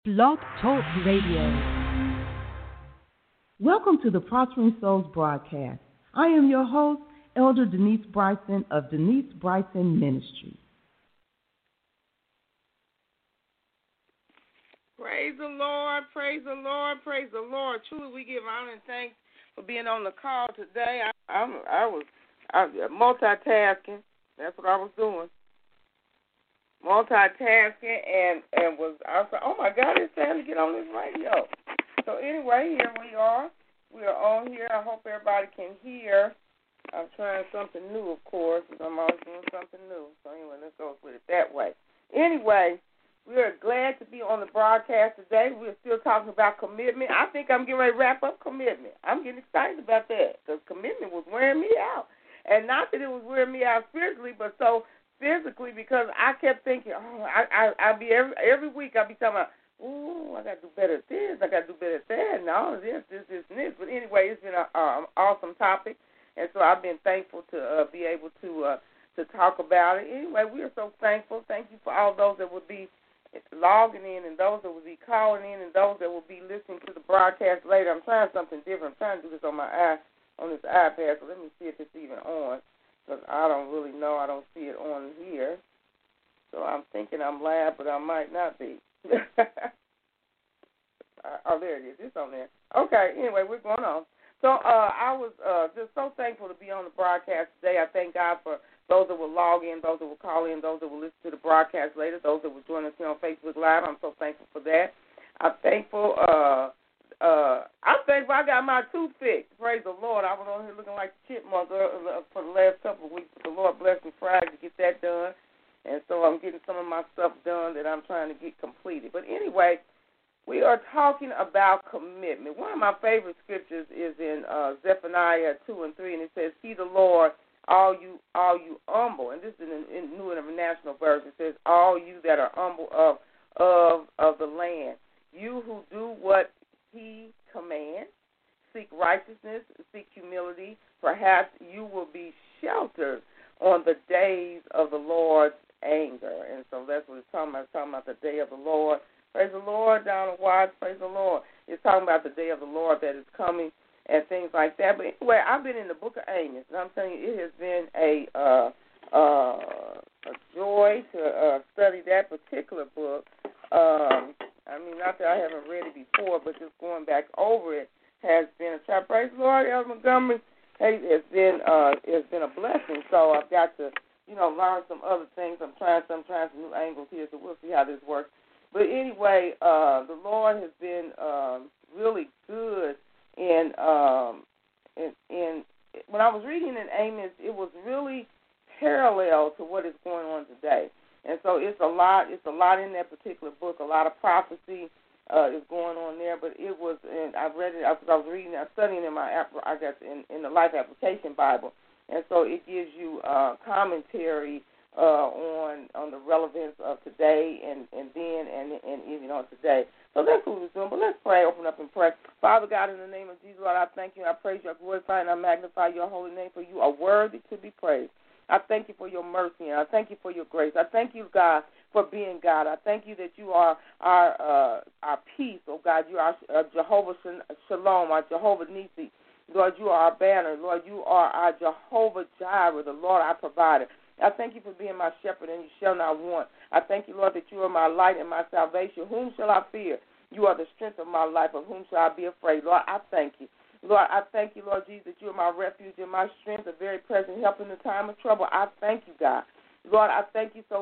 Blog Talk Radio. Welcome to the Prospering Souls broadcast. I am your host, Elder Denise Bryson of Denise Bryson Ministries. Praise the Lord, praise the Lord, praise the Lord. Truly, we give honor and thanks for being on the call today. I was multitasking. That's what I was doing. Multitasking and I was like, oh my God, it's time to get on this radio. So anyway, here we are. We are on here. I hope everybody can hear. I'm trying something new, of course, because I'm always doing something new. So anyway, let's go with it that way. Anyway, we are glad to be on the broadcast today. We're still talking about commitment. I think I'm getting ready to wrap up commitment. I'm getting excited about that because commitment was wearing me out. And not that it was wearing me out spiritually, but so physically, because I kept thinking, I'll be every week I'll be talking about, ooh, I got to do better at this, I got to do better at that, and all of this, and this. But anyway, it's been an awesome topic, and so I've been thankful to be able to talk about it. Anyway, we are so thankful. Thank you for all those that will be logging in and those that will be calling in and those that will be listening to the broadcast later. I'm trying something different. I'm trying to do this on this iPad, so let me see if it's even on. Because I don't really know. I don't see it on here. So I'm thinking I'm live, but I might not be. Oh, there it is. It's on there. Okay, anyway, we're going on. So I was just so thankful to be on the broadcast today. I thank God for those that will log in, those that will call in, those that will listen to the broadcast later, those that will join us here on Facebook Live. I'm so thankful for that. I'm thankful I got my tooth fixed. Praise the Lord. I was on here looking like a chipmunk for the last couple of weeks, but the Lord blessed me Friday to get that done. And so I'm getting some of my stuff done that I'm trying to get completed. But anyway, we are talking about commitment. One of my favorite scriptures is in Zephaniah 2 and 3, and it says, "See the Lord, all you humble." And this is in New International Version. It says, "All you that are humble of the land, you who do what He commands, seek righteousness, seek humility. Perhaps you will be sheltered on the days of the Lord's anger." And so that's what it's talking about. It's talking about the day of the Lord. Praise the Lord, Donald Watts. Praise the Lord. It's talking about the day of the Lord that is coming and things like that. But anyway, I've been in the book of Amos, and I'm telling you, it has been a joy to study that particular book. I mean, not that I haven't read it before, but just going back over it has been a try. Praise the Lord, Elder Montgomery. Hey, it's been a blessing. So I've got to, learn some other things. I'm trying some new angles here, so we'll see how this works. But anyway, the Lord has been really good. And when I was reading in Amos, it was really parallel to what is going on today. And so it's a lot in that particular book. A lot of prophecy is going on there. But it was, and I read it because I was reading, I was studying in in the Life Application Bible, and so it gives you commentary on the relevance of today and then and even on today. So that's what we're doing. But let's pray. Open up and pray. Father God, in the name of Jesus, Lord, I thank you. I praise you. I glorify and I magnify your holy name, for you are worthy to be praised. I thank you for your mercy, and I thank you for your grace. I thank you, God, for being God. I thank you that you are our peace, oh God. You are Jehovah Shalom, our Jehovah Nisi. Lord, you are our banner. Lord, you are our Jehovah Jireh, the Lord our provider. I thank you for being my shepherd, and you shall not want. I thank you, Lord, that you are my light and my salvation. Whom shall I fear? You are the strength of my life. Of whom shall I be afraid? Lord, I thank you. Lord, I thank you, Lord Jesus, that you are my refuge and my strength, a very present help in the time of trouble. I thank you, God. Lord, I thank you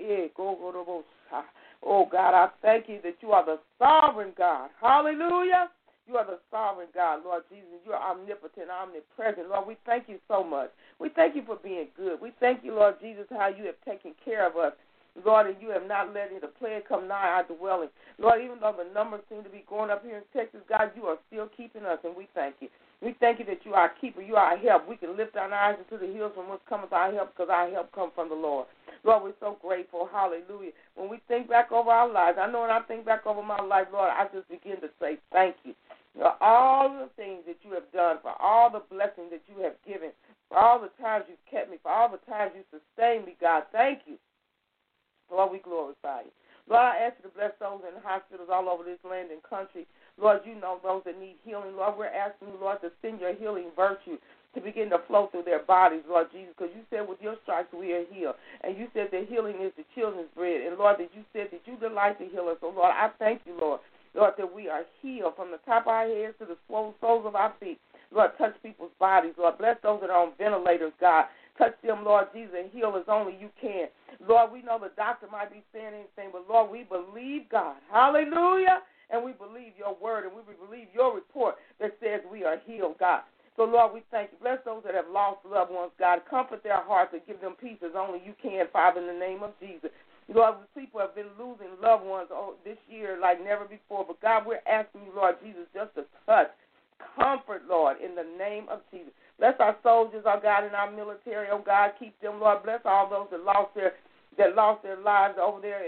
oh, God, I thank you that you are the sovereign God. Hallelujah. You are the sovereign God, Lord Jesus. You are omnipotent, omnipresent. Lord, we thank you so much. We thank you for being good. We thank you, Lord Jesus, how you have taken care of us. Lord, and you have not let the plague come nigh our dwelling. Lord, even though the numbers seem to be going up here in Texas, God, you are still keeping us, and we thank you. We thank you that you are our keeper. You are our help. We can lift our eyes into the hills from whence cometh our help, because our help comes from the Lord. Lord, we're so grateful. Hallelujah. When we think back over our lives, I know when I think back over my life, Lord, I just begin to say thank you. For all the things that you have done, for all the blessings that you have given, for all the times you've kept me, for all the times you sustained me, God, thank you. Lord, we glorify you. Lord, I ask you to bless those in hospitals all over this land and country. Lord, you know those that need healing. Lord, we're asking you, Lord, to send your healing virtue to begin to flow through their bodies, Lord Jesus, because you said with your stripes we are healed. And you said that healing is the children's bread. And, Lord, that you said that you delight to heal us. So, Lord, I thank you, Lord, that we are healed from the top of our heads to the soles of our feet. Lord, touch people's bodies. Lord, bless those that are on ventilators, God. Touch them, Lord Jesus, and heal as only you can. Lord, we know the doctor might be saying anything, but, Lord, we believe God. Hallelujah. And we believe your word, and we believe your report that says we are healed, God. So, Lord, we thank you. Bless those that have lost loved ones, God. Comfort their hearts and give them peace as only you can, Father, in the name of Jesus. Lord, people have been losing loved ones this year like never before. But, God, we're asking you, Lord Jesus, just to touch, comfort, Lord, in the name of Jesus. Bless our soldiers, our God, in our military. Oh, God, keep them, Lord. Bless all those that lost their lives over there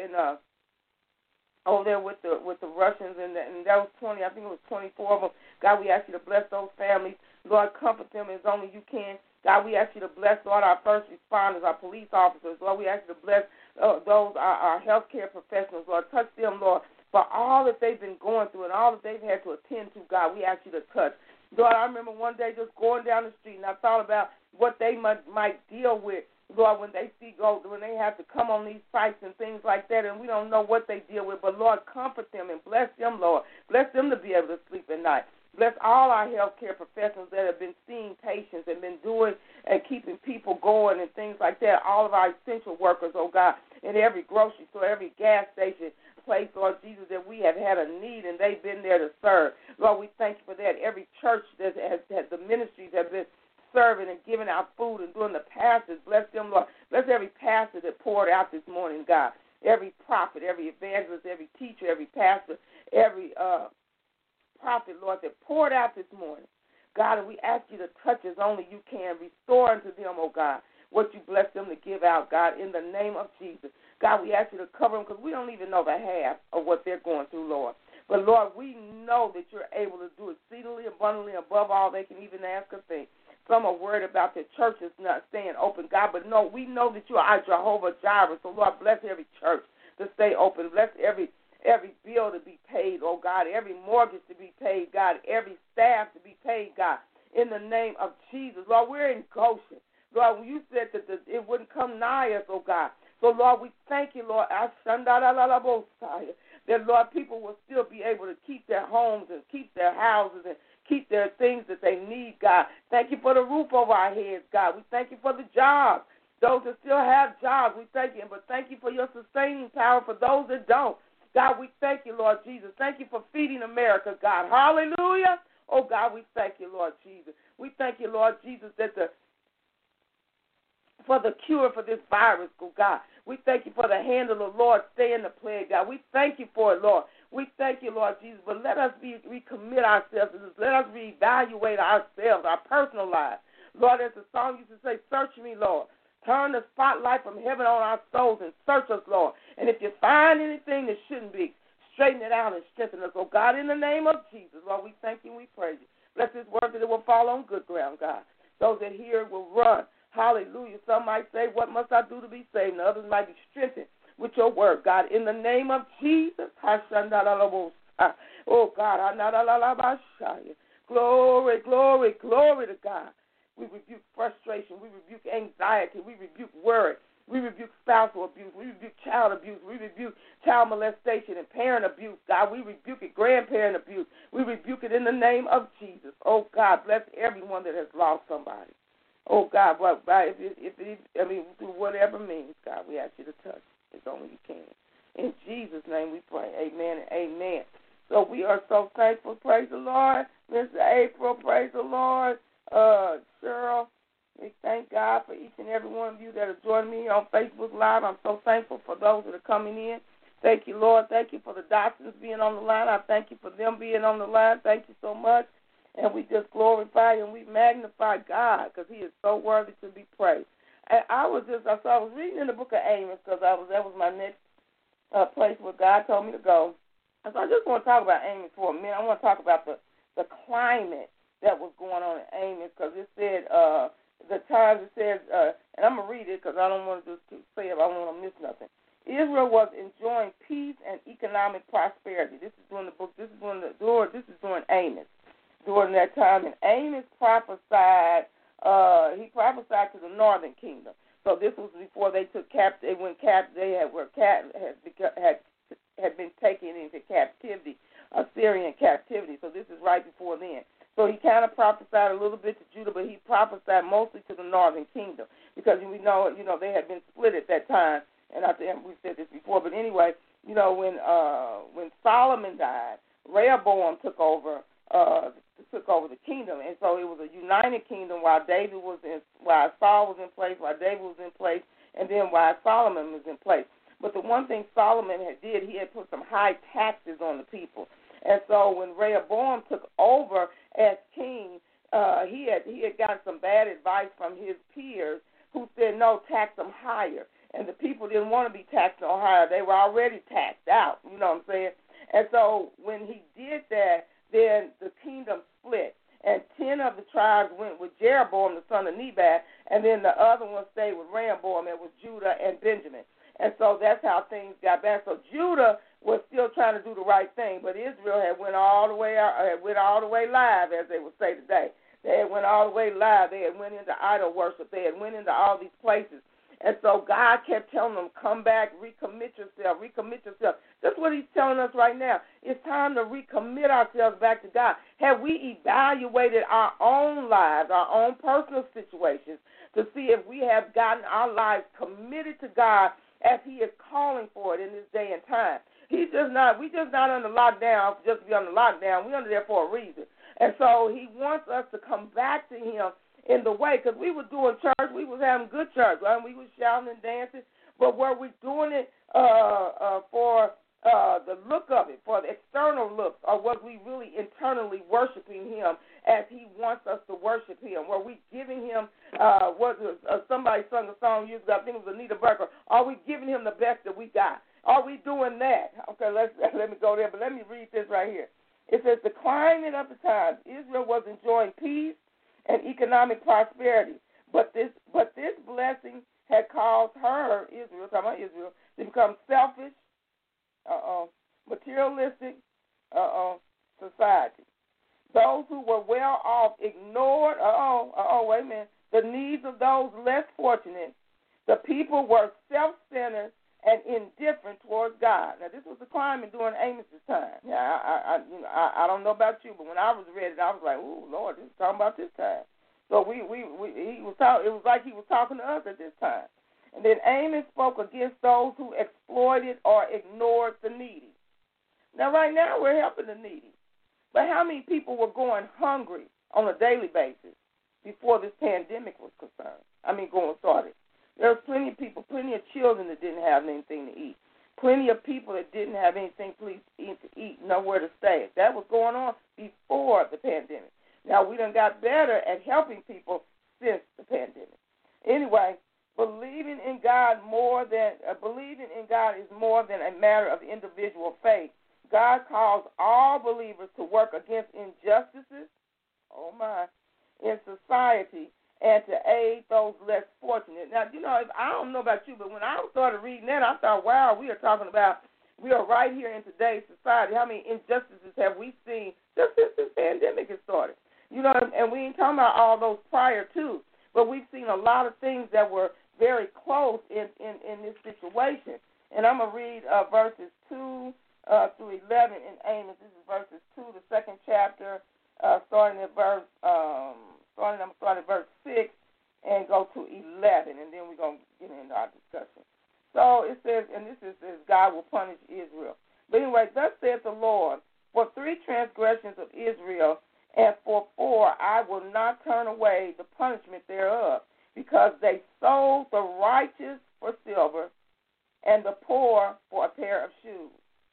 with the Russians, and that was 20. I think it was 24 of them. God, we ask you to bless those families. Lord, comfort them as only you can. God, we ask you to bless, Lord, our first responders, our police officers. Lord, we ask you to bless our healthcare professionals. Lord, touch them, Lord, for all that they've been going through and all that they've had to attend to, God. We ask you to touch. Lord, I remember one day just going down the street, and I thought about what they might deal with, Lord, when they have to come on these sites and things like that, and we don't know what they deal with. But, Lord, comfort them and bless them, Lord. Bless them to be able to sleep at night. Bless all our healthcare professionals that have been seeing patients and been doing and keeping people going and things like that. All of our essential workers, oh God, in every grocery store, every gas station place, Lord Jesus, that we have had a need and they've been there to serve. Lord, we thank you for that. Every church that has the ministries have been serving and giving out food and doing the pastors. Bless them, Lord. Bless every pastor that poured out this morning, God. Every prophet, every evangelist, every teacher, every pastor, every prophet, Lord, that poured out this morning. God, and we ask you to touch as only you can. Restore unto them, oh God, what you bless them to give out, God, in the name of Jesus. God, we ask you to cover them because we don't even know the half of what they're going through, Lord. But, Lord, we know that you're able to do exceedingly abundantly above all they can even ask or think. Some are worried about their churches not staying open, God, but no, we know that you are our Jehovah Jireh. So, Lord, bless every church to stay open. Bless every bill to be paid, oh God, every mortgage to be paid, God, every staff to be paid, God, in the name of Jesus. Lord, we're in Goshen. Lord, you said that it wouldn't come nigh us, oh God. So, Lord, we thank you, Lord, that, Lord, people will still be able to keep their homes and keep their houses and keep their things that they need, God. Thank you for the roof over our heads, God. We thank you for the jobs. Those that still have jobs, we thank you. But thank you for your sustaining power for those that don't. God, we thank you, Lord Jesus. Thank you for feeding America, God. Hallelujah. Oh, God, we thank you, Lord Jesus. We thank you, Lord Jesus, for the cure for this virus, oh, God. We thank you for the hand of the Lord staying the plague, God. We thank you for it, Lord. We thank you, Lord Jesus. But let us recommit ourselves to this. Let us reevaluate ourselves, our personal lives. Lord, as the song used to say, search me, Lord. Turn the spotlight from heaven on our souls and search us, Lord. And if you find anything that shouldn't be, straighten it out and strengthen us, oh God, in the name of Jesus. Lord, we thank you and we praise you. Bless this word that it will fall on good ground, God. Those that hear it will run. Hallelujah. Some might say, what must I do to be saved? And others might be strengthened with your word, God. In the name of Jesus. Oh, God. Glory, glory, glory to God. We rebuke frustration. We rebuke anxiety. We rebuke worry. We rebuke spousal abuse. We rebuke child abuse. We rebuke child molestation and parent abuse. God, we rebuke it, grandparent abuse. We rebuke it in the name of Jesus. Oh, God, bless everyone that has lost somebody. Oh, God, through whatever means, God, we ask you to touch as only you can. In Jesus' name we pray. Amen and amen. So we are so thankful. Praise the Lord. Mr. April, praise the Lord. Cheryl, we thank God for each and every one of you that are joining me on Facebook Live. I'm so thankful for those that are coming in. Thank you, Lord. Thank you for the doctors being on the line. I thank you for them being on the line. Thank you so much. And we just glorify and we magnify God because he is so worthy to be praised. And I was reading in the book of Amos because that was my next place where God told me to go. And so I just want to talk about Amos for a minute. I want to talk about the climate that was going on in Amos because it said, the times it says, and I'm going to read it because I don't want to just say it. I don't want to miss nothing. Israel was enjoying peace and economic prosperity. This is during the book. This is during Amos. During that time, and Amos prophesied. He prophesied to the northern kingdom. So this was before they took they had been taken into captivity, Assyrian captivity. So this is right before then. So he kind of prophesied a little bit to Judah, but he prophesied mostly to the northern kingdom because we know, they had been split at that time. And I think we said this before, but anyway, when Solomon died, Rehoboam took over the kingdom, and so it was a united kingdom while Saul was in place, while David was in place, and then while Solomon was in place. But the one thing Solomon he had put some high taxes on the people, and so when Rehoboam took over as king, he had gotten some bad advice from his peers who said no, tax them higher, and the people didn't want to be taxed no higher; they were already taxed out. You know what I'm saying? And so when he did that, then the kingdom split, and 10 of the tribes went with Jeroboam, the son of Nebat, and then the other one stayed with Rehoboam. It was Judah and Benjamin. And so that's how things got back. So Judah was still trying to do the right thing, but Israel had went all the way live, as they would say today. They had went all the way live. They had went into idol worship. They had went into all these places. And so God kept telling them, come back, recommit yourself. That's what he's telling us right now. It's time to recommit ourselves back to God. Have we evaluated our own lives, our own personal situations, to see if we have gotten our lives committed to God as he is calling for it in this day and time? We just not under lockdown just to be under lockdown. We're under there for a reason. And so he wants us to come back to him in the way, because we were doing church, we was having good church, right? We was shouting and dancing, but were we doing it for the look of it, for the external look, or was we really internally worshiping him as he wants us to worship him? Were we giving him, somebody sung a song years ago, I think it was Anita Burker, are we giving him the best that we got? Are we doing that? Okay, let me go there, but let me read this right here. It says, the climate of the times, Israel was enjoying peace and economic prosperity, but this blessing had caused Israel, to become selfish, materialistic, society. Those who were well off ignored, the needs of those less fortunate. The people were self-centered and indifferent towards God. Now, this was the climate during Amos's time. Yeah, I don't know about you, but when I was read it, I was like, "Ooh, Lord, this is talking about this time." So it was like he was talking to us at this time. And then Amos spoke against those who exploited or ignored the needy. Now, right now, we're helping the needy, but how many people were going hungry on a daily basis before this pandemic was started? There was plenty of people, plenty of children that didn't have anything to eat, plenty of people that didn't have anything to eat, nowhere to stay. That was going on before the pandemic. Now, we done got better at helping people since the pandemic. Anyway, believing in God is more than a matter of individual faith. God calls all believers to work against injustices, in society, and to aid those less fortunate. Now, I don't know about you, but when I started reading that, I thought, wow, we are right here in today's society. How many injustices have we seen just since this pandemic has started? And we ain't talking about all those prior to, but we've seen a lot of things that were very close in this situation. And I'm going to read verses 2 through 11 in Amos. This is verses 2, the second chapter, starting at verse 6 and go to 11, and then we're going to get into our discussion. So it says, and this is God will punish Israel. But anyway, thus saith the Lord, for 3 transgressions of Israel, and for 4 I will not turn away the punishment thereof, because they sold the righteous for silver and the poor for a pair of shoes,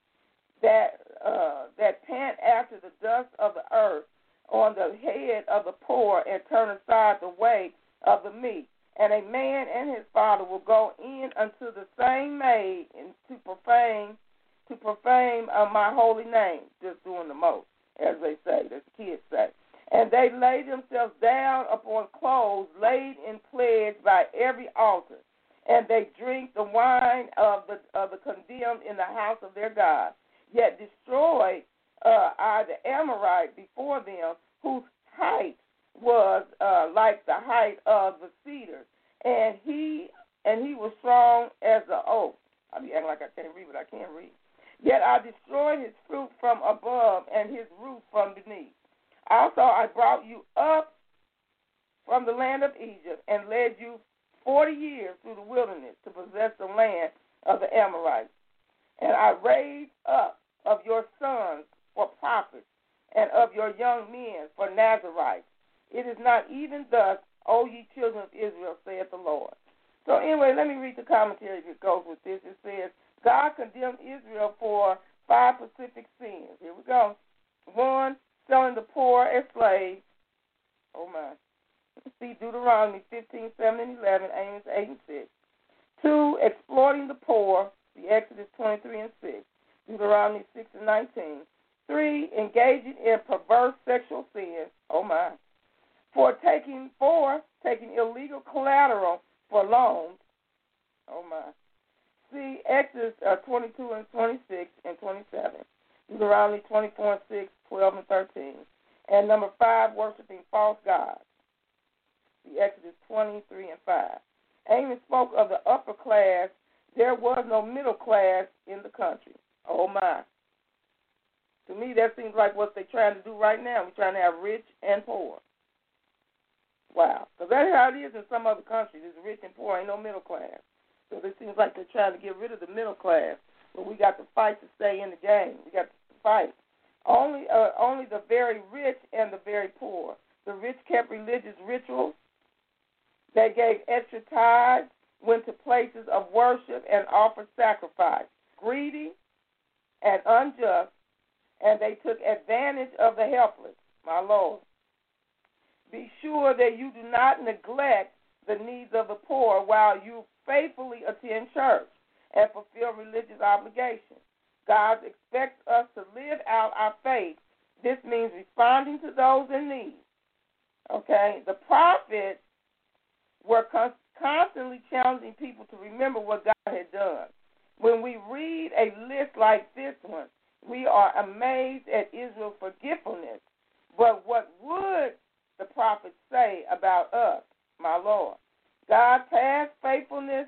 that pant after the dust of the earth on the head of the poor, and turn aside the way of the meek. And a man and his father will go in unto the same maid and to profane my holy name, just doing the most, as they say, as the kids say. And they lay themselves down upon clothes laid in pledge by every altar, and they drink the wine of the condemned in the house of their God. Yet destroyed are the Amorite before them, whose height was like the height of the cedars, and he was strong as the oak. I be acting like I can't read, but I can't read. Yet I destroyed his fruit from above and his root from beneath. Also I brought you up from the land of Egypt and led you 40 years through the wilderness to possess the land of the Amorites. And I raised up of your sons for prophets and of your young men for Nazarites. It is not even thus, O ye children of Israel, saith the Lord. So anyway, let me read the commentary that goes with this. It says, God condemned Israel for 5 specific sins. Here we go. 1, selling the poor as slaves. Oh, my. See Deuteronomy 15, 7, and 11, Amos 8 and 6. 2, exploiting the poor. See Exodus 23 and 6. Deuteronomy 6 and 19. 3, engaging in perverse sexual sins. Oh, my. 4, taking illegal collateral for loans. Oh, my. See Exodus 22 and 26 and 27. Deuteronomy 24 and 6, 12 and 13. And number 5, worshiping false gods. See Exodus 23 and 5. Amos spoke of the upper class. There was no middle class in the country. Oh, my. To me, that seems like what they're trying to do right now. We're trying to have rich and poor. Wow. Because that's how it is in some other countries. It's rich and poor. Ain't no middle class. So it seems like they're trying to get rid of the middle class. But we got to fight to stay in the game. We got to fight. Only the very rich and the very poor. The rich kept religious rituals. They gave extra tithes, went to places of worship, and offered sacrifice. Greedy and unjust, and they took advantage of the helpless. My Lord. Be sure that you do not neglect the needs of the poor while you faithfully attend church and fulfill religious obligations. God expects us to live out our faith. This means responding to those in need. Okay? The prophets were constantly challenging people to remember what God had done. When we read a list like this one, we are amazed at Israel's forgetfulness. But what would the prophets say about us, my Lord? God's past faithfulness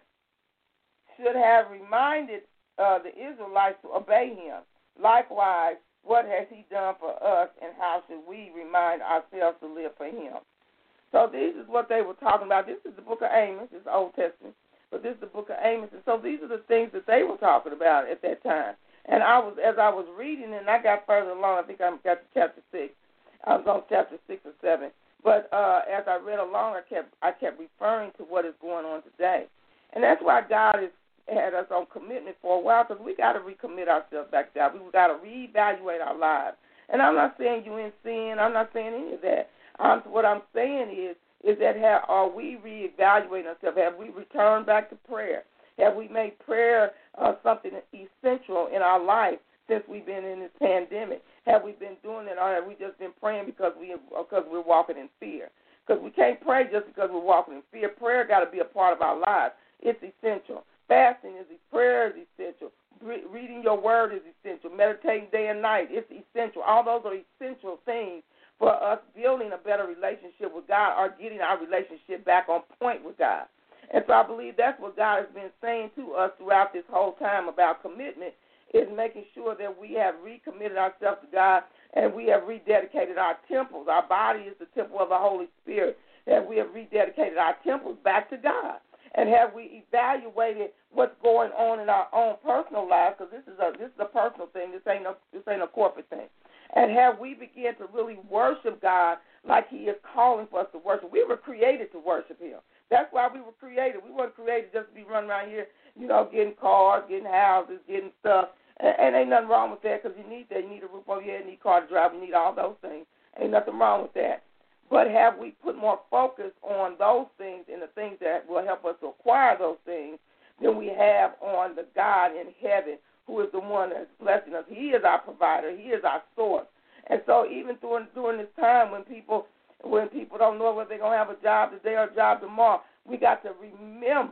should have reminded the Israelites to obey him. Likewise, what has he done for us, and how should we remind ourselves to live for him? So this is what they were talking about. This is the book of Amos. It's the Old Testament. But this is the book of Amos. And so these are the things that they were talking about at that time. And as I was reading, and I got further along, I think I got to chapter 6. I was on chapter 6 or 7. But as I read along, I kept referring to what is going on today. And that's why God has had us on commitment for a while, because we got to recommit ourselves back to God. We've got to reevaluate our lives. And I'm not saying you in sin. I'm not saying any of that. What I'm saying is that are we reevaluating ourselves? Have we returned back to prayer? Have we made prayer something essential in our life since we've been in this pandemic? Have we been doing it, or have we just been praying because we're walking in fear? Because we can't pray just because we're walking in fear. Prayer got to be a part of our lives. It's essential. Fasting prayer is essential. Reading your word is essential. Meditating day and night, it's essential. All those are essential things for us building a better relationship with God, or getting our relationship back on point with God. And so I believe that's what God has been saying to us throughout this whole time about commitment, is making sure that we have recommitted ourselves to God, and we have rededicated our temples. Our body is the temple of the Holy Spirit. That we have rededicated our temples back to God. And have we evaluated what's going on in our own personal lives? Because this is a personal thing. This ain't a corporate thing. And have we begun to really worship God like he is calling for us to worship? We were created to worship him. That's why we were created. We weren't created just to be running around here, getting cars, getting houses, getting stuff. And ain't nothing wrong with that, because you need that. You need a roof over your head, you need a car to drive, you need all those things. Ain't nothing wrong with that. But have we put more focus on those things and the things that will help us to acquire those things than we have on the God in heaven, who is the one that's blessing us? He is our provider. He is our source. And so even during this time when people don't know whether they're going to have a job today or a job tomorrow, we got to remember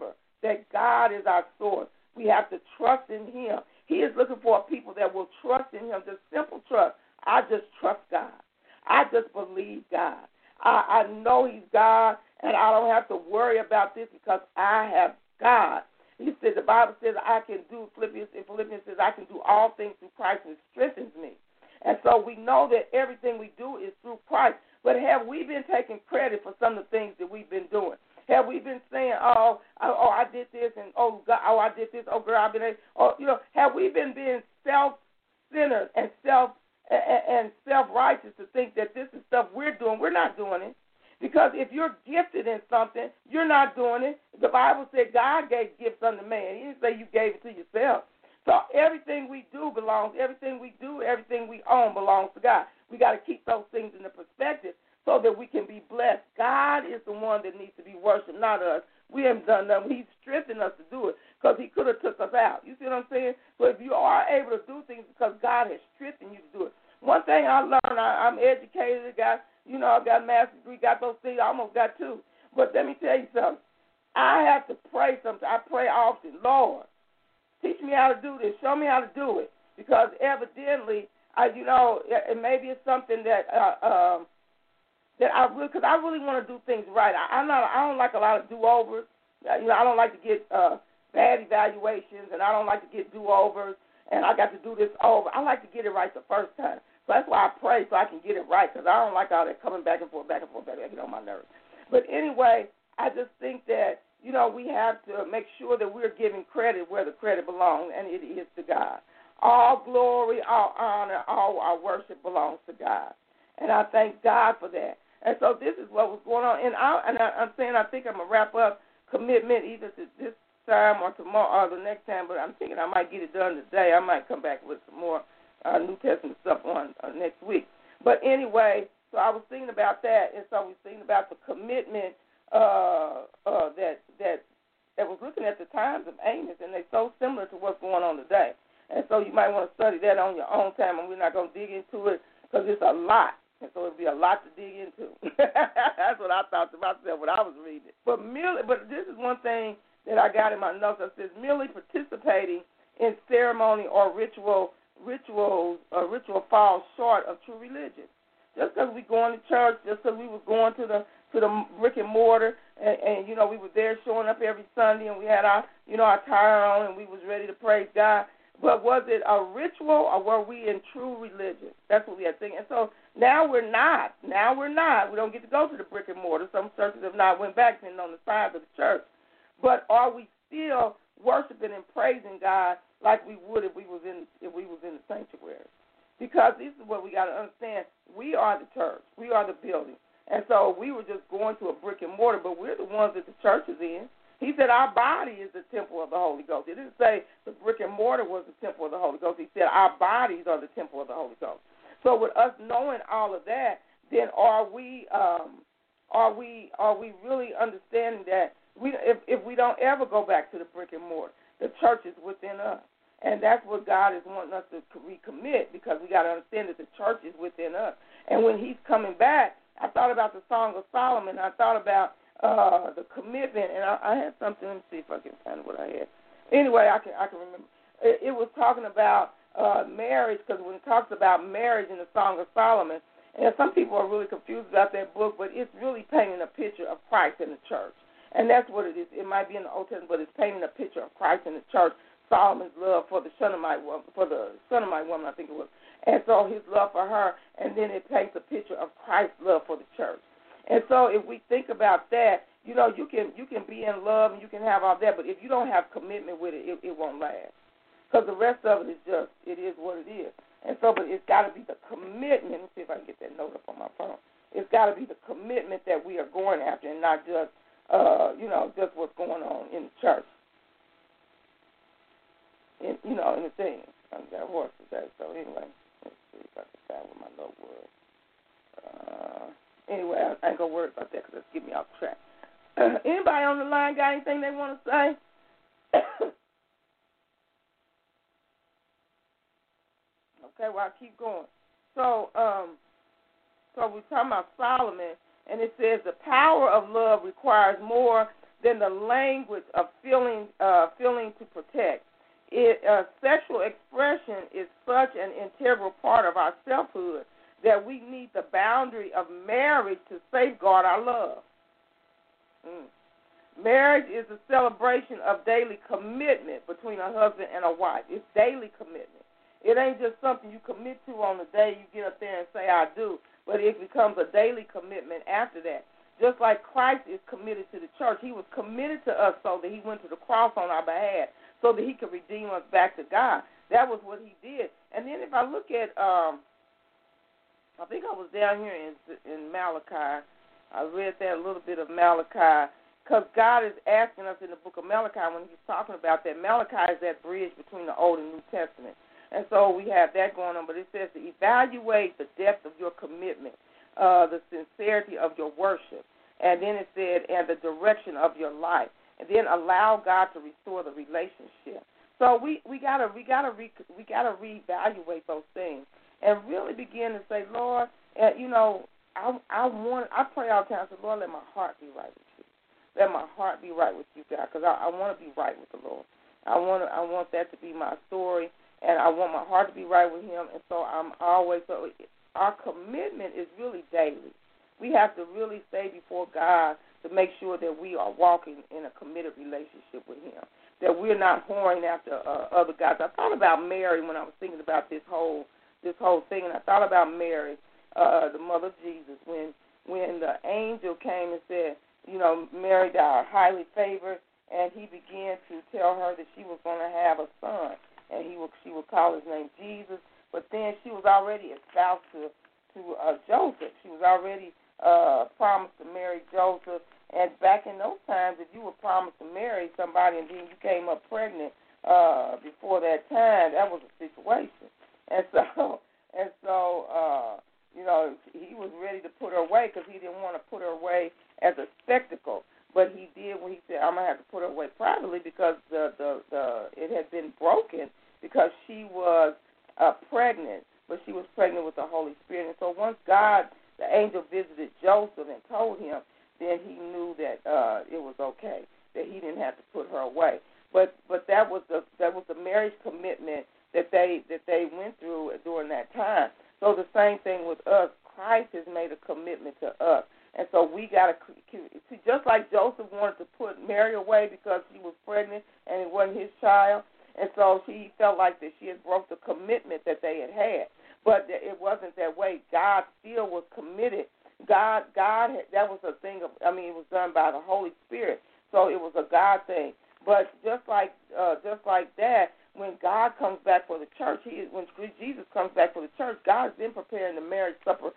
that God is our source. We have to trust in him. He is looking for a people that will trust in him, just simple trust. I just trust God. I just believe God. I know he's God, and I don't have to worry about this because I have God. He said, the Bible says I can do, Philippians says I can do all things through Christ who strengthens me. And so we know that everything we do is through Christ. But have we been taking credit for some of the things that we've been doing? Have we been saying, I did this, and God, I did this, girl, I've been, have we been being self-centered and self-righteous to think that this is stuff we're doing? We're not doing it. Because if you're gifted in something, you're not doing it. The Bible said God gave gifts unto man. He didn't say you gave it to yourself. So everything we do belongs, everything we do, everything we own belongs to God. We got to keep those things in the perspective so that we can be blessed. God is the one that needs to be worshipped, not us. We haven't done nothing. He's strengthened us to do it because he could have took us out. You see what I'm saying? So if you are able to do things because God has strengthened you to do it. One thing I learned, I'm educated, I've got a master's degree, got those things, I almost got two. But let me tell you something. I have to pray sometimes. I pray often, Lord, teach me how to do this. Show me how to do it. Because evidently, maybe it's something that because I really want to do things right. I don't like a lot of do-overs. I don't like to get bad evaluations, and I don't like to get do-overs, and I got to do this over. I like to get it right the first time. So that's why I pray so I can get it right, because I don't like all that coming back and forth, back and forth, back and forth. Get on my nerves. But anyway, I just think that, we have to make sure that we're giving credit where the credit belongs, and it is to God. All glory, all honor, all our worship belongs to God. And I thank God for that. And so this is what was going on. And I'm saying I think I'm going to wrap up commitment either to this time or tomorrow or the next time, but I'm thinking I might get it done today. I might come back with some more New Testament stuff on next week. But anyway, so I was thinking about that, and so I was thinking about the commitment that was looking at the times of Amos, and they're so similar to what's going on today. And so you might want to study that on your own time, and we're not going to dig into it because it's a lot, and so it'll be a lot to dig into. That's what I thought to myself when I was reading it. But this is one thing that I got in my notes that says merely participating in ceremony or ritual falls short of true religion. Just because we going to church, just because we were going to the brick and mortar, and we were there showing up every Sunday, and we had our attire on, and we was ready to praise God. But was it a ritual, or were we in true religion? That's what we had to think. And so now we're not. We don't get to go to the brick and mortar. Some churches have not went back and on the sides of the church. But are we still worshiping and praising God like we would if we was in the sanctuary? Because this is what we got to understand. We are the church. We are the building. And so we were just going to a brick and mortar, but we're the ones that the church is in. He said our body is the temple of the Holy Ghost. It didn't say the brick and mortar was the temple of the Holy Ghost. He said our bodies are the temple of the Holy Ghost. So with us knowing all of that, then are we really understanding that if we don't ever go back to the brick and mortar, the church is within us. And that's what God is wanting us to recommit, because we got to understand that the church is within us. And when he's coming back, I thought about the Song of Solomon. I thought about the commitment, and I had something. Let me see if I can find what I had. Anyway, I can remember. It was talking about marriage, because when it talks about marriage in the Song of Solomon, and some people are really confused about that book, but it's really painting a picture of Christ in the church. And that's what it is. It might be in the Old Testament, but it's painting a picture of Christ in the church. Solomon's love for the Shunammite woman, I think it was. And so his love for her, and then it paints a picture of Christ's love for the church. And so if we think about that, you can be in love and you can have all that, but if you don't have commitment with it, it won't last. Because the rest of it is what it is. And so, but it's got to be the commitment. Let me see if I can get that note up on my phone. It's got to be the commitment that we are going after, and not just, just what's going on in the church. In the thing. I've got horse today, so anyway, let's see if I can find what my note was. Anyway, I ain't going to worry about that because it's getting me off track. Anybody on the line got anything they want to say? Okay, well, I'll keep going. So we're talking about Solomon, and it says the power of love requires more than the language of feeling to protect. Sexual expression is such an integral part of our selfhood that we need the boundary of marriage to safeguard our love. Marriage is a celebration of daily commitment between a husband and a wife. It's daily commitment. It ain't just something you commit to on the day you get up there and say, I do, but it becomes a daily commitment after that. Just like Christ is committed to the church. He was committed to us so that he went to the cross on our behalf so that he could redeem us back to God. That was what he did. And then if I look at, I think I was down here in Malachi. I read that a little bit of Malachi because God is asking us in the book of Malachi when he's talking about that. Malachi is that bridge between the Old and New Testament. And so we have that going on. But it says to evaluate the depth of your commitment, the sincerity of your worship. And then it said, and the direction of your life. And then allow God to restore the relationship. So we gotta reevaluate those things and really begin to say, Lord, I pray all the time. I say, Lord, let my heart be right with you. Let my heart be right with you, God, because I want to be right with the Lord. I want that to be my story, and I want my heart to be right with Him. And so our commitment is really daily. We have to really stay before God to make sure that we are walking in a committed relationship with Him, that we're not whoring after other guys. I thought about Mary when I was thinking about this whole thing, and I thought about Mary, the mother of Jesus, when the angel came and said, Mary, thou art highly favored, and he began to tell her that she was going to have a son, and she would call his name Jesus. But then she was already espoused to Joseph. She was already promised to marry Joseph. And back in those times, if you were promised to marry somebody and then you came up pregnant before that time, that was a situation. And so he was ready to put her away because he didn't want to put her away as a spectacle. But he did when he said, I'm going to have to put her away privately because it had been broken because she was pregnant, but she was pregnant with the Holy Spirit. And so once the angel visited Joseph and told him, then he knew that it was okay, that he didn't have to put her away. But that was the marriage commitment that they went through during that time. So the same thing with us. Christ has made a commitment to us. And so we got to see, just like Joseph wanted to put Mary away because she was pregnant and it wasn't his child, and so he felt like that she had broke the commitment that they had. But it wasn't that way. God still was committed. God, that was a thing it was done by the Holy Spirit. So it was a God thing. But just like that, when God comes back for the church, when Jesus comes back for the church, God's been preparing the marriage supper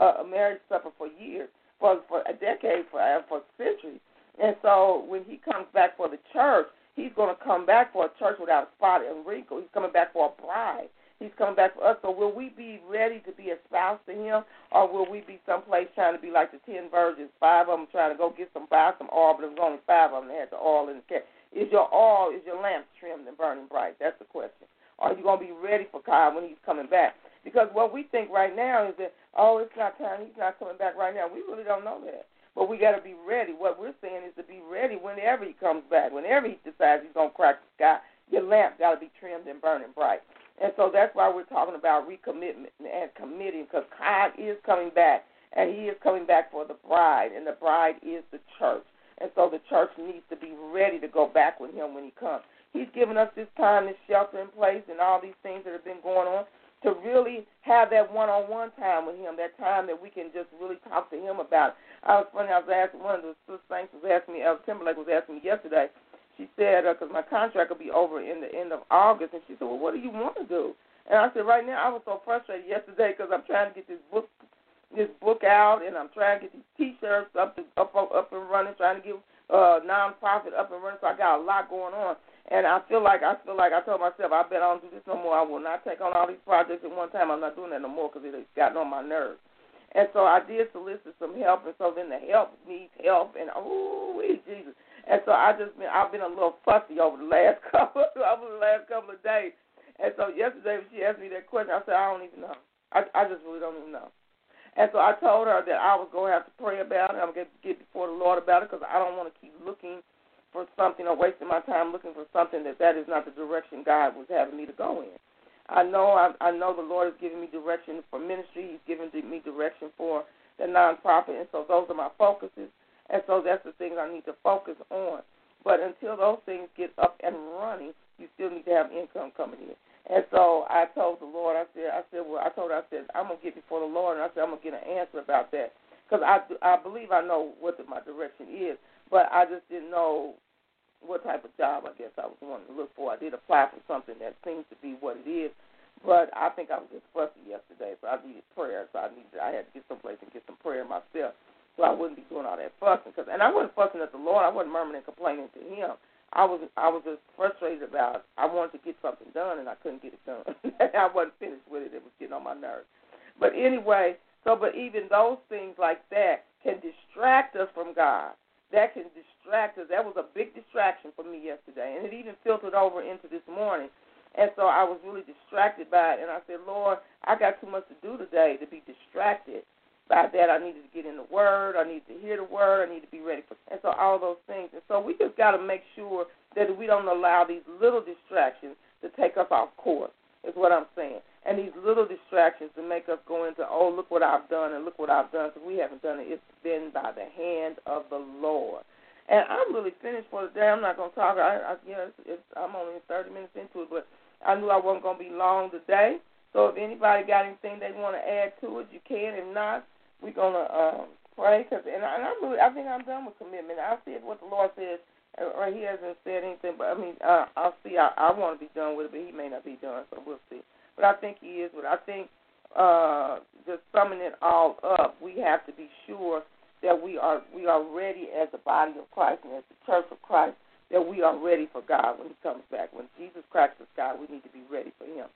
for years, for a decade, for centuries. And so when he comes back for the church, he's going to come back for a church without a spot and wrinkle. He's coming back for a bride. He's coming back for us. So will we be ready to be espoused to him, or will we be someplace trying to be like the 10 virgins, 5 of them trying to go buy some oil, but there was only 5 of them that had the oil in the case? Is your lamp trimmed and burning bright? That's the question. Are you going to be ready for God when he's coming back? Because what we think right now is that, it's not time, he's not coming back right now. We really don't know that. But we got to be ready. What we're saying is to be ready whenever he comes back, whenever he decides he's going to crack the sky. Your lamp got to be trimmed and burning bright. And so that's why we're talking about recommitment and committing, because God is coming back, and he is coming back for the bride, and the bride is the church. And so the church needs to be ready to go back with him when he comes. He's given us this time, this shelter in place, and all these things that have been going on to really have that one-on-one time with him, that time that we can just really talk to him about. I was asking, one of the saints was asking me, Timberlake was asking me yesterday, she said, because my contract will be over in the end of August, and she said, well, what do you want to do? And I said, right now, I was so frustrated yesterday because I'm trying to get this book out, and I'm trying to get these T-shirts up and running, trying to get nonprofit up and running, so I got a lot going on. And I feel like I told myself, I bet I don't do this no more. I will not take on all these projects at one time. I'm not doing that no more because it has gotten on my nerves. And so I did solicit some help, and so then the help needs help, and Jesus. And so I've been a little fussy over the last couple of days. And so yesterday when she asked me that question, I said, I don't even know. I just really don't even know. And so I told her that I was going to have to pray about it. I'm going to get before the Lord about it because I don't want to keep looking for something or wasting my time looking for something that is not the direction God was having me to go in. I know the Lord has given me direction for ministry. He's given me direction for the nonprofit, and so those are my focuses. And so that's the things I need to focus on. But until those things get up and running, you still need to have income coming in. And so I told the Lord, I said, I'm going to get before the Lord, and I said, I'm going to get an answer about that. Because I believe I know what my direction is, but I just didn't know what type of job I guess I was wanting to look for. I did apply for something that seems to be what it is, but I think I was just fussy yesterday, so I needed prayer. So I had to get someplace and get some prayer myself, so I wouldn't be doing all that fussing. And I wasn't fussing at the Lord. I wasn't murmuring and complaining to Him. I was just frustrated about I wanted to get something done, and I couldn't get it done. I wasn't finished with it. It was getting on my nerves. But anyway, but even those things like that can distract us from God. That can distract us. That was a big distraction for me yesterday, and it even filtered over into this morning. And so I was really distracted by it, and I said, Lord, I got too much to do today to be distracted by that. I needed to get in the Word. I needed to hear the Word. I need to be ready for, and so all those things. And so we just got to make sure that we don't allow these little distractions to take us off course, is what I'm saying. And these little distractions to make us go into, oh, look what I've done and look what I've done, because we haven't done it. It's been by the hand of the Lord. And I'm really finished for the day. I'm not going to talk. I'm only 30 minutes into it, but I knew I wasn't going to be long today. So if anybody got anything they want to add to it, you can. If not, we're going to pray. I think I'm done with commitment. I'll see what the Lord says, or He hasn't said anything. But, I'll see. I want to be done with it, but He may not be done, so we'll see. But I think He is. But I think just summing it all up, we have to be sure that we are ready as the body of Christ and as the church of Christ, that we are ready for God when He comes back. When Jesus cracks the sky, we need to be ready for Him.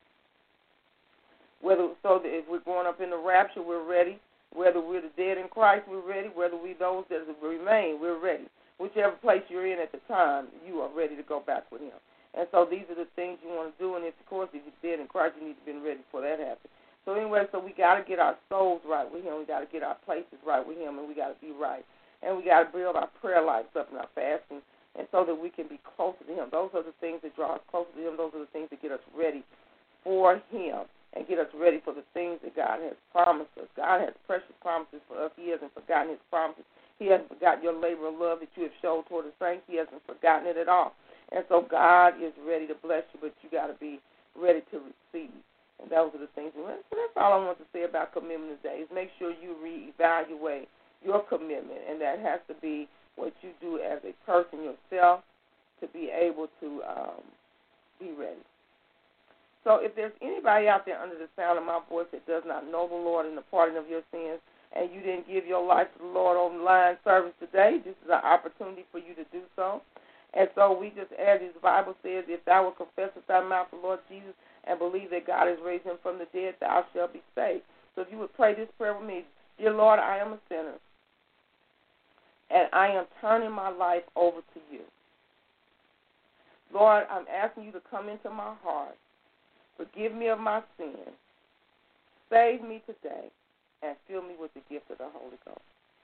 If we're going up in the rapture, we're ready. Whether we're the dead in Christ, we're ready. Whether we're those that remain, we're ready. Whichever place you're in at the time, you are ready to go back with Him. And so these are the things you want to do. And, of course, if you're dead in Christ, you need to be ready before that happens. So anyway, we got to get our souls right with Him. We got to get our places right with Him, and we got to be right. And we got to build our prayer lives up and our fasting, and so that we can be closer to Him. Those are the things that draw us closer to Him. Those are the things that get us ready for Him and get us ready for the things that God has promised us. God has precious promises for us. He hasn't forgotten His promises. He hasn't forgotten your labor of love that you have shown toward the saints. He hasn't forgotten it at all. And so God is ready to bless you, but you got to be ready to receive. And those are the things. So that's all I want to say about commitment today, is make sure you reevaluate your commitment, and that has to be what you do as a person yourself to be able to be ready. So if there's anybody out there under the sound of my voice that does not know the Lord and the pardon of your sins, and you didn't give your life to the Lord online service today, this is an opportunity for you to do so. And so we just add, as the Bible says, if thou wilt confess with thy mouth the Lord Jesus and believe that God has raised Him from the dead, thou shalt be saved. So if you would pray this prayer with me, dear Lord, I am a sinner, and I am turning my life over to you. Lord, I'm asking you to come into my heart. Forgive me of my sins. Save me today and fill me with the gift of the Holy Ghost.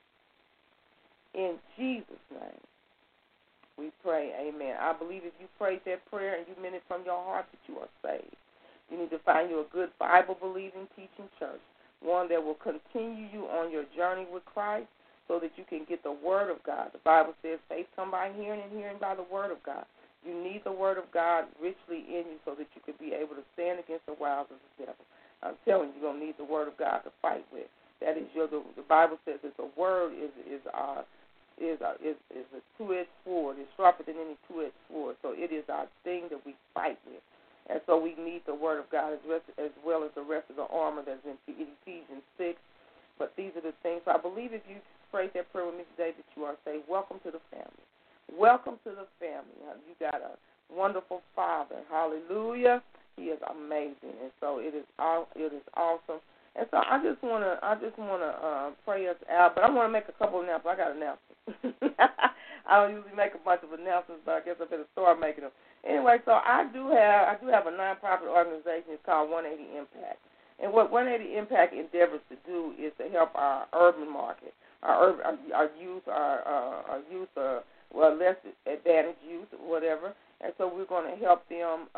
In Jesus' name, we pray, amen. I believe if you prayed that prayer and you meant it from your heart, that you are saved. You need to find you a good Bible-believing teaching church, one that will continue you on your journey with Christ so that you can get the Word of God. The Bible says faith comes by hearing and hearing by the Word of God. You need the Word of God richly in you so that you can be able to stand against the wiles of the devil. I'm telling you, you're going to need the Word of God to fight with. That is the Bible says that the Word is a two-edged sword. It's sharper than any two-edged sword. So it is our thing that we fight with. And so we need the Word of God as well as the rest of the armor that's in Ephesians 6. But these are the things. So I believe if you prayed that prayer with me today that you are saved, welcome to the family. Welcome to the family. You got a wonderful Father. Hallelujah. He is amazing. And so it is awesome. And so I just want to pray us out, but I want to make a couple of announcements. I got announcements. I don't usually make a bunch of announcements, but I guess I better start making them. Anyway, so I do have a nonprofit organization. It's called 180 Impact. And what 180 Impact endeavors to do is to help our urban market, our youth, less advantaged youth or whatever. And so we're going to help them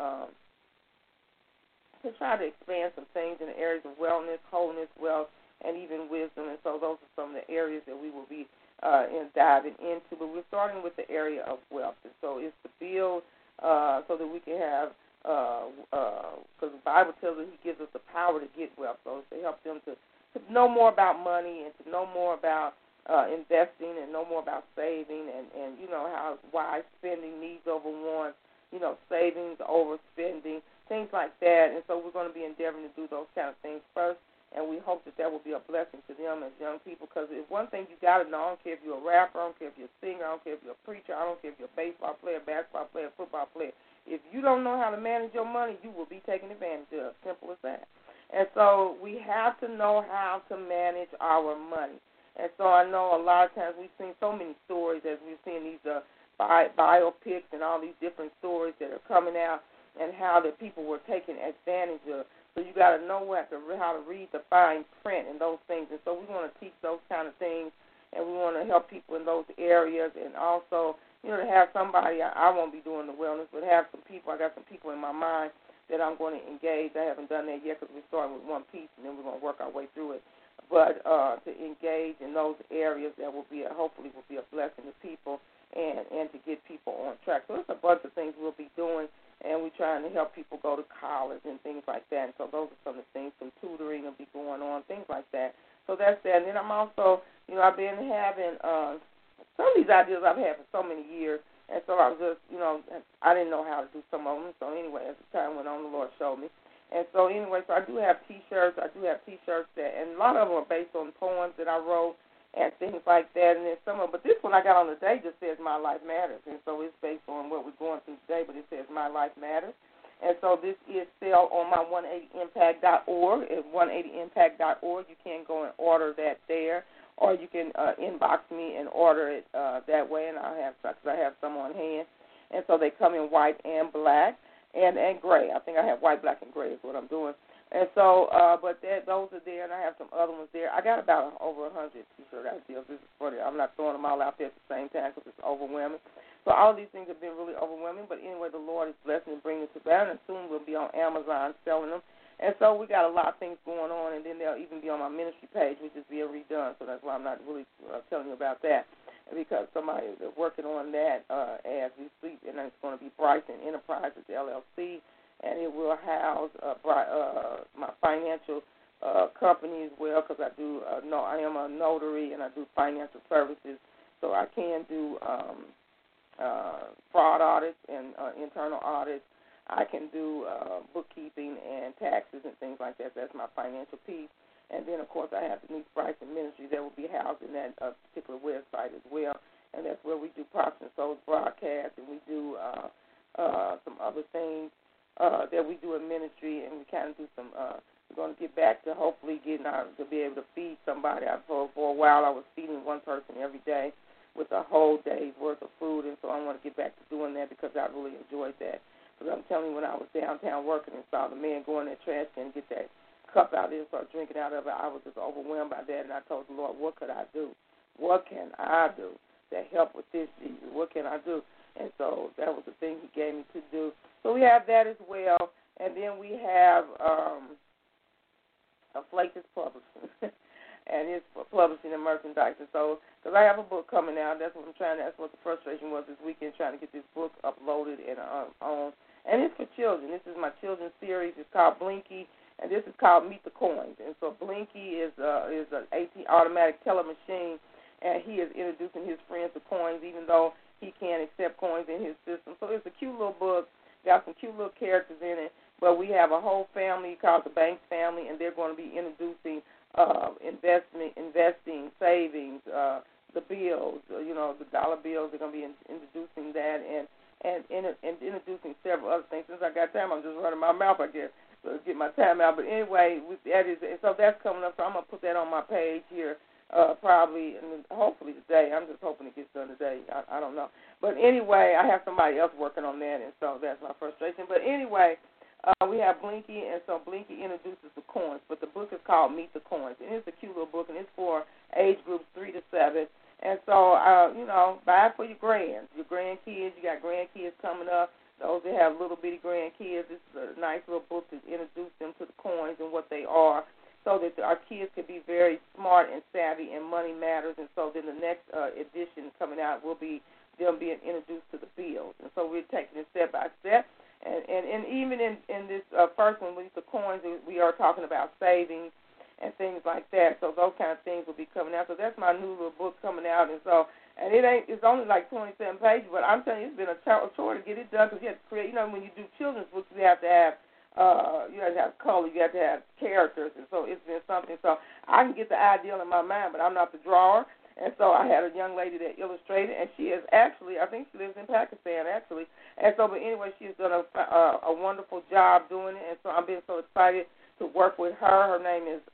to try to expand some things in the areas of wellness, wholeness, wealth, and even wisdom. And so those are some of the areas that we will be diving into. But we're starting with the area of wealth. And so it's to build so that we can have, because the Bible tells us He gives us the power to get wealth. So it's to help them to know more about money and to know more about investing and know more about saving and how wise spending needs over wants, savings over spending, things like that. And so we're going to be endeavoring to do those kind of things first, and we hope that will be a blessing to them as young people, because it's one thing you got to know. I don't care if you're a rapper, I don't care if you're a singer, I don't care if you're a preacher, I don't care if you're a baseball player, basketball player, football player. If you don't know how to manage your money, you will be taken advantage of. Simple as that. And so we have to know how to manage our money. And so I know a lot of times we've seen so many stories as we've seen these biopics and all these different stories that are coming out and how the people were taken advantage of. So you got to know how to read the fine print and those things. And so we want to teach those kind of things, and we want to help people in those areas. And also, to have somebody, I won't be doing the wellness, but have some people. I got some people in my mind that I'm going to engage. I haven't done that yet because we're starting with one piece, and then we're going to work our way through it. But to engage in those areas that hopefully will be a blessing to people and to get people on track. So there's a bunch of things we'll be doing, and we're trying to help people go to college and things like that. And so those are some of the things. Some tutoring will be going on, things like that. So that's that. And then I'm also, I've been having some of these ideas I've had for so many years. And so I was just, I didn't know how to do some of them. So anyway, as the time went on, the Lord showed me. And so anyway, so I do have T-shirts. And a lot of them are based on poems that I wrote and things like that. And then but this one I got on today just says My Life Matters. And so it's based on what we're going through today, but it says My Life Matters. And so this is sale on my 180impact.org. At 180impact.org, you can go and order that there. Or you can inbox me and order it that way, and I have some on hand. And so they come in white and black and gray. I think I have white, black, and gray is what I'm doing. And so, those are there, and I have some other ones there. I got about over 100 T-shirt ideas. This is funny. I'm not throwing them all out there at the same time because it's overwhelming. So all these things have been really overwhelming. But anyway, the Lord is blessing and bringing it to bear, and soon we'll be on Amazon selling them. And so we got a lot of things going on, and then they'll even be on my ministry page, which is being redone. So that's why I'm not really telling you about that, because somebody is working on that as we speak, and it's going to be Bryson Enterprises, LLC, and it will house my financial company as well, because I am a notary, and I do financial services, so I can do fraud audits and internal audits. I can do bookkeeping and taxes and things like that. That's my financial piece. And then, of course, I have Denise Bryson Ministry that will be housed in that particular website as well. And that's where we do Prophets and Souls broadcasts, and we do some other things that we do in ministry. And we kind of do some, we're going to get back to hopefully getting out to be able to feed somebody. For a while, I was feeding one person every day with a whole day's worth of food. And so I want to get back to doing that because I really enjoyed that. Because I'm telling you, when I was downtown working and saw the man go in that trash can and get that cup out there and start drinking out of it, I was just overwhelmed by that. And I told the Lord, what could I do? What can I do to help with this, Jesus? What can I do? And so that was the thing He gave me to do. So we have that as well. And then we have a Flatus Publishing. And it's for publishing and merchandising. So, because I have a book coming out, that's what the frustration was this weekend, trying to get this book uploaded and on. And it's for children. This is my children's series. It's called Blinky, and this is called Meet the Coins. And so Blinky is an automatic teller machine, and he is introducing his friends to coins, even though he can't accept coins in his system. So it's a cute little book. Got some cute little characters in it. But we have a whole family called the Banks family, and they're going to be introducing investing, savings, the bills, the dollar bills. They're going to be introducing that and introducing several other things. Since I got time, I'm just running my mouth, I guess, to get my time out. But anyway, so that's coming up. So I'm going to put that on my page here probably, and hopefully today. I'm just hoping it gets done today. I don't know. But anyway, I have somebody else working on that, and so that's my frustration. But anyway, we have Blinky, and so Blinky introduces the coins, but the book is called Meet the Coins, and it's a cute little book, and it's for age groups 3 to 7, And so, buy it for your grandkids. You got grandkids coming up. Those that have little bitty grandkids, this is a nice little book to introduce them to the coins and what they are, so that our kids can be very smart and savvy in money matters. And so then the next edition coming out will be them being introduced to the bills. And so we're taking it step by step. And even in this first one, with the coins, we are talking about savings and things like that. So those kind of things will be coming out. So that's my new little book coming out. And it's only like 27 pages, but I'm telling you, it's been a chore to get it done, because you have to create, when you do children's books, you have to have color, you have to have characters, and so it's been something. So I can get the ideal in my mind, but I'm not the drawer. And so I had a young lady that illustrated, and she is actually, I think she lives in Pakistan, actually. And so, but anyway, she has done a wonderful job doing it, and so I'm being so excited to work with her. Her name is,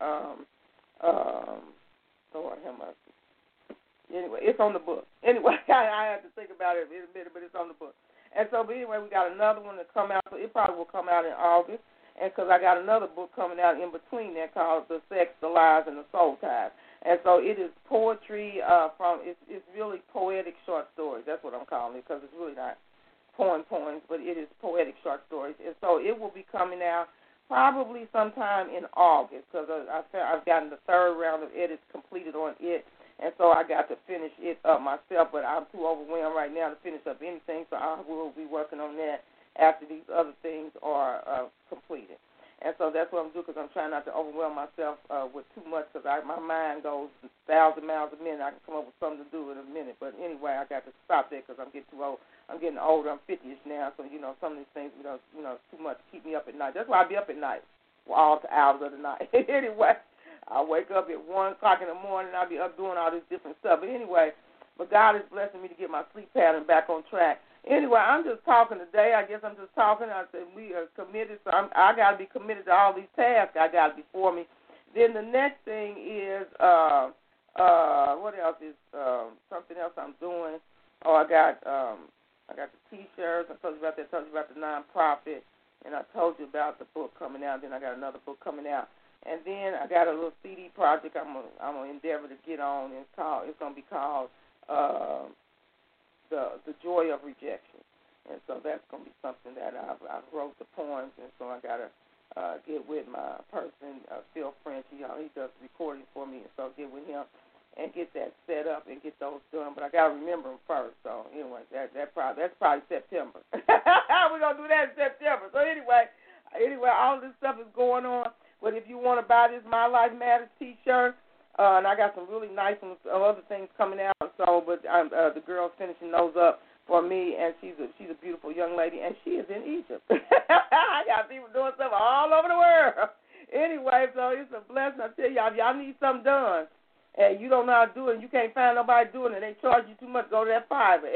Lord have mercy. Anyway, it's on the book. Anyway, I have to think about it in a minute, but it's on the book. And so, but anyway, we got another one to come out. So it probably will come out in August. And because I got another book coming out in between that called The Sex, the Lies, and the Soul Ties. And so it is poetry it's really poetic short stories. That's what I'm calling it, because it's really not poems, but it is poetic short stories. And so it will be coming out probably sometime in August, because I've gotten the third round of edits completed on it. And so I got to finish it up myself, but I'm too overwhelmed right now to finish up anything, so I will be working on that after these other things are completed. And so that's what I'm doing, because I'm trying not to overwhelm myself with too much, because my mind goes 1,000 miles a minute. I can come up with something to do in a minute. But anyway, I got to stop there because I'm getting too old. I'm getting older. I'm 50-ish now, so, some of these things, too much to keep me up at night. That's why I be up at night, all hours of the night. Anyway. I wake up at 1 o'clock in the morning, and I'll be up doing all this different stuff. But anyway, God is blessing me to get my sleep pattern back on track. Anyway, I'm just talking today. I guess I'm just talking. I said we are committed, so I got to be committed to all these tasks I got before me. Then the next thing is, what else is something else I'm doing? Oh, I got the T-shirts. I told you about that. I told you about the nonprofit, and I told you about the book coming out. Then I got another book coming out. And then I got a little CD project I'm gonna endeavor to get on. It's gonna be called the Joy of Rejection. And so that's gonna be something that I wrote the poems, and so I gotta get with my person, Phil French. He does recording for me, and so get with him and get that set up and get those done. But I gotta remember them first. So anyway, that's probably September. We're gonna do that in September. So anyway, all this stuff is going on. But if you want to buy this My Life Matters T-shirt, and I got some really nice ones, other things coming out. So, but the girl's finishing those up for me, and she's a beautiful young lady, and she is in Egypt. I got people doing stuff all over the world. Anyway, so it's a blessing. I tell y'all, if y'all need something done, and you don't know how to do it, and you can't find nobody doing it, and they charge you too much, go to that Fiverr,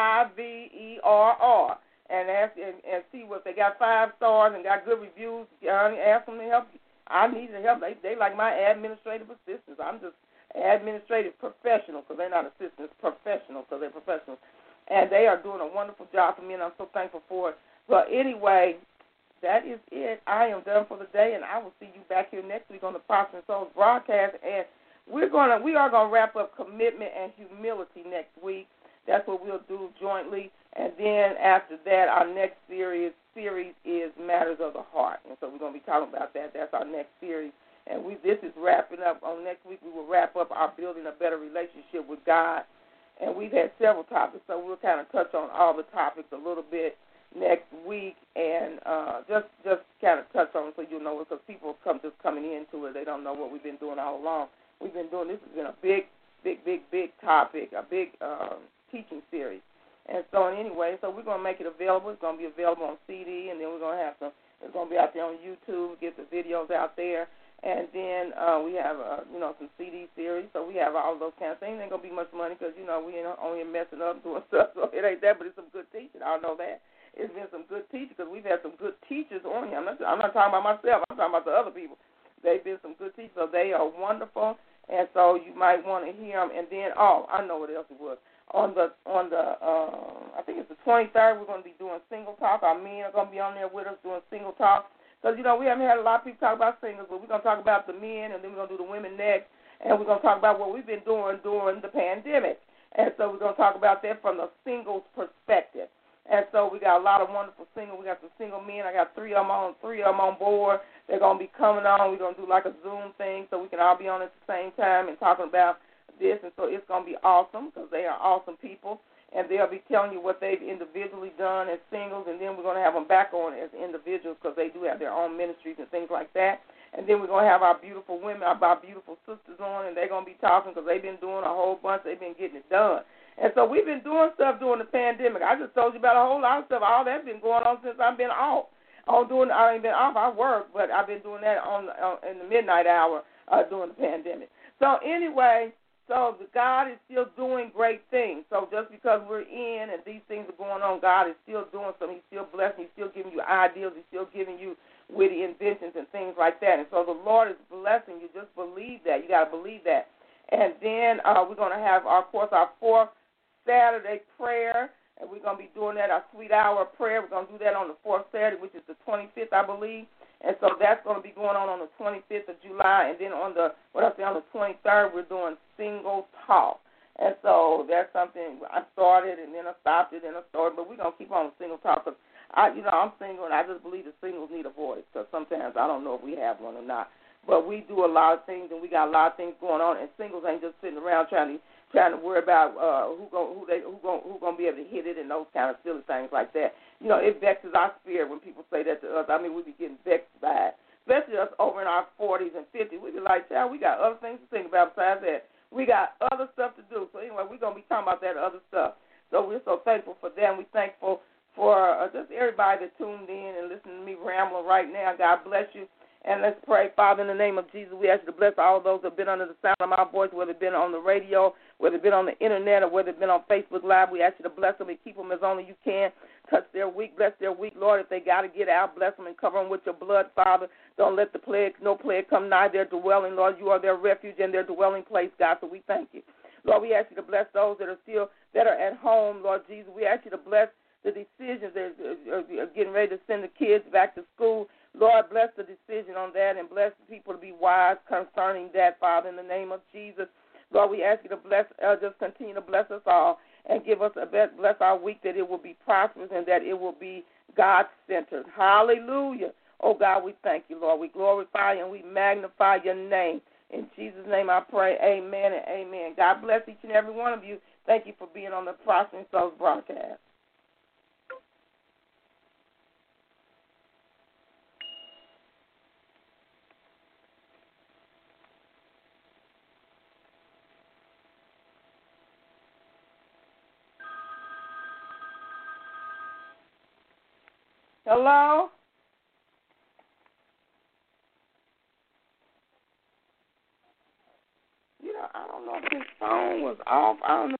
Fiverr, and ask and see what they got 5 stars and got good reviews. Ask them to help you. I need the help. They like my administrative assistants. I'm just administrative professional, because they're not assistants, professional, because they're professionals. And they are doing a wonderful job for me, and I'm so thankful for it. But anyway, that is it. I am done for the day, and I will see you back here next week on the Prosper and Souls broadcast. And we are going to wrap up commitment and humility next week. That's what we'll do jointly. And then after that, our next series is Matters of the Heart. And so we're going to be talking about that. That's our next series. And this is wrapping up. On next week, we will wrap up our Building a Better Relationship with God. And we've had several topics, so we'll kind of touch on all the topics a little bit next week, and just kind of touch on so you know, because people coming into it, they don't know what we've been doing all along. We've been doing, this has been a big topic, a big teaching series. And so anyway, so we're going to make it available. It's going to be available on CD, and then we're going to have it's going to be out there on YouTube, get the videos out there. And then we have, some CD series. So we have all those kind of things. Ain't going to be much money because, we ain't only messing up doing stuff. So it ain't that, but it's some good teaching. I know that. It's been some good teaching because we've had some good teachers on here. I'm not talking about myself. I'm talking about the other people. They've been some good teachers. So they are wonderful. And so you might want to hear them. And then, I know what else it was. On the I think it's the 23rd, we're going to be doing single talk. Our men are going to be on there with us doing single talk. Because, we haven't had a lot of people talk about singles, but we're going to talk about the men, and then we're going to do the women next. and we're going to talk about what we've been doing during the pandemic. And so we're going to talk about that from the singles perspective. And so we got a lot of wonderful singles. We got some single men. I got three of them on board. They're going to be coming on. We're going to do like a Zoom thing so we can all be on at the same time and talking about this. And so it's going to be awesome because they are awesome people. And they'll be telling you what they've individually done as singles. And then we're going to have them back on as individuals because they do have their own ministries and things like that. And then we're going to have our beautiful women, our beautiful sisters on, and they're going to be talking because they've been doing a whole bunch. They've been getting it done. And so we've been doing stuff during the pandemic. I just told you about a whole lot of stuff. All that's been going on since I've been off. I ain't been off. I work, but I've been doing that in the midnight hour during the pandemic. So anyway, so God is still doing great things. So just because we're in and these things are going on, God is still doing something. He's still blessing. He's still giving you ideas. He's still giving you witty inventions and things like that. And so the Lord is blessing you. Just believe that. You got to believe that. And then we're going to have, of course, our fourth Saturday prayer, and we're going to be doing that, our sweet hour of prayer. We're going to do that on the fourth Saturday, which is the 25th, I believe. And so that's going to be going on the 25th of July. And then on the 23rd, we're doing single talk. And so that's something I started, and then I stopped it, and I started. But we're going to keep on single talk because, I'm single, and I just believe that singles need a voice because sometimes I don't know if we have one or not. But we do a lot of things, and we got a lot of things going on, and singles ain't just sitting around trying to worry about who gonna be able to hit it and those kind of silly things like that. You know, it vexes our spirit when people say that to us. I mean, we be getting vexed by it, especially us over in our 40s and 50s. We be like, child, we got other things to think about besides that. We got other stuff to do. So anyway, we're gonna be talking about that other stuff. So we're so thankful for them. We're thankful for just everybody that tuned in and listening to me ramble right now. God bless you. And let's pray. Father, in the name of Jesus, we ask you to bless all those that have been under the sound of my voice, whether it's been on the radio, whether it's been on the internet, or whether it's been on Facebook Live. We ask you to bless them and keep them as only you can. Touch their week, bless their week, Lord. If they got to get out, bless them and cover them with your blood, Father. Don't let no plague come nigh their dwelling, Lord. You are their refuge and their dwelling place, God, so we thank you. Lord, we ask you to bless those that are at home, Lord Jesus. We ask you to bless the decisions that are getting ready to send the kids back to school. Lord, bless the decision on that and bless the people to be wise concerning that, Father, in the name of Jesus. Lord, we ask you to bless, just continue to bless us all and give us bless our week, that it will be prosperous and that it will be God-centered. Hallelujah. Oh, God, we thank you, Lord. We glorify and we magnify your name. In Jesus' name I pray, amen and amen. God bless each and every one of you. Thank you for being on the Prospering Souls broadcast. Hello? You know, I don't know if his phone was off. I don't know.